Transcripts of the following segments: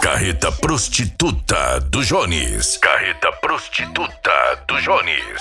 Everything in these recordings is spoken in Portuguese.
Carreta Prostituta do Jones. Carreta Prostituta do Jones.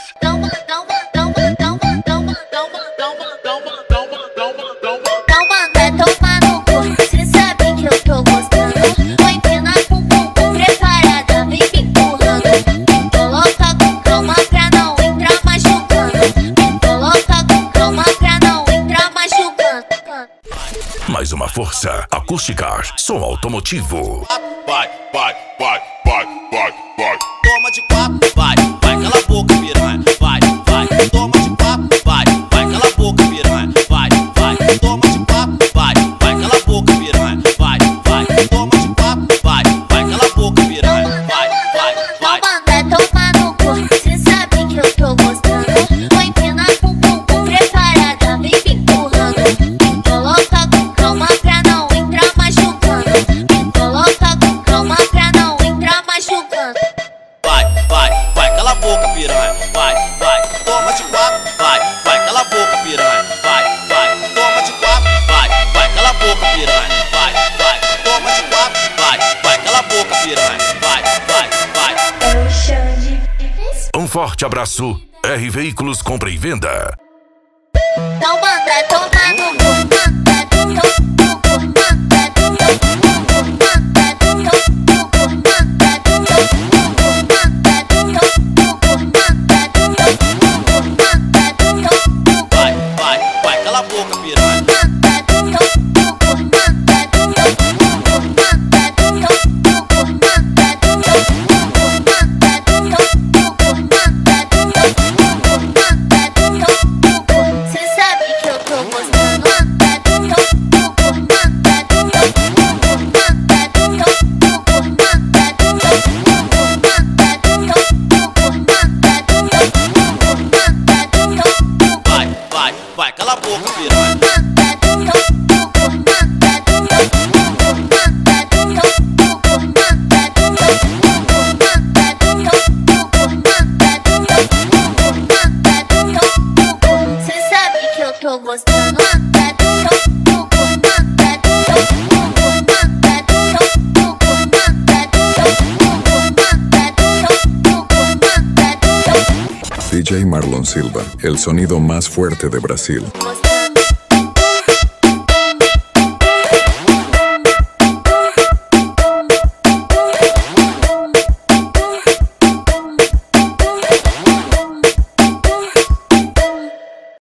Mais uma força, Acústica, som automotivo. Vai, vai, vai, vai, vai, vai. Toma de quatro, vai, vai, cala a boca, piranha. Vai, vai, toma de quatro, vai, vai, cala a boca, piranha. Vai, vai, toma de quatro, vai, vai, cala a boca, piranha. Vai, vai, toma de quatro, vai, vai, cala a boca, piranha. Vai, vai, vai. Toma no cu, cê sabe que eu tô gostando. Vou empinar com bumbum preparada, vem me empurrando. Me coloca com calma pra não entrar machucando. Me coloca com calma pra não entrar machucando. Vai, vai, vai, cala a boca, piranha. Vai, vai, toma de quatro, vai, vai, cala a boca, piranha. Vai, vai, toma de quatro, vai, vai, cala a boca, piranha. Vai, vai, toma de quatro, vai, vai, cala a boca, piranha. Vai, vai, vai. Um forte abraço, R Veículos Compra e Venda. Então manda tomar no cu, manda no cu, manda no cu, manda no cu, manda no cu. Vai, vai, vai, cala a boca, piranha. Cê sabe que eu tô gostando. Vai, vai, vai, cala a boca, piranha. Cê sabe que eu tô gostando. DJ Marlon Silva, el sonido más fuerte de Brasil.